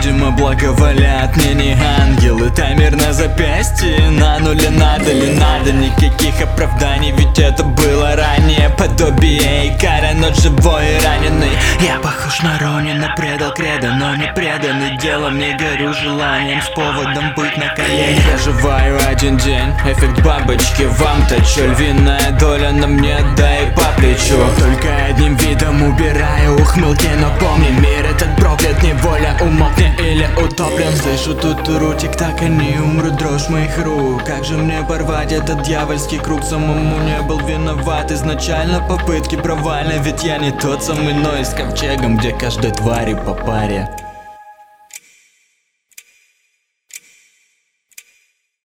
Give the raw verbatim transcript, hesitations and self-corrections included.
видимо, благоволят мне не ангелы. Таймер на запястье, на нуле надо ли надо. Никаких оправданий, ведь это было ранее. Подобие Икара, но живой и раненый. Я похож на Ронина, предал кредо, но не преданный делом. Не горю желанием с поводом быть на коленях. Проживаю один день, эффект бабочки. Вам-то чё, львиная доля на мне, да и по плечу. Только одним видом убираю ухмылки, но помни, мир этот проклят, неволя умолкни или утоплен. Слышу тут рутик, так и не умру, дрожь моих рук. Как же мне порвать этот дьявольский круг? Самому не был виноват изначально, попытки провальны. Ведь я не тот самый Ной с ковчегом, где каждой твари по паре.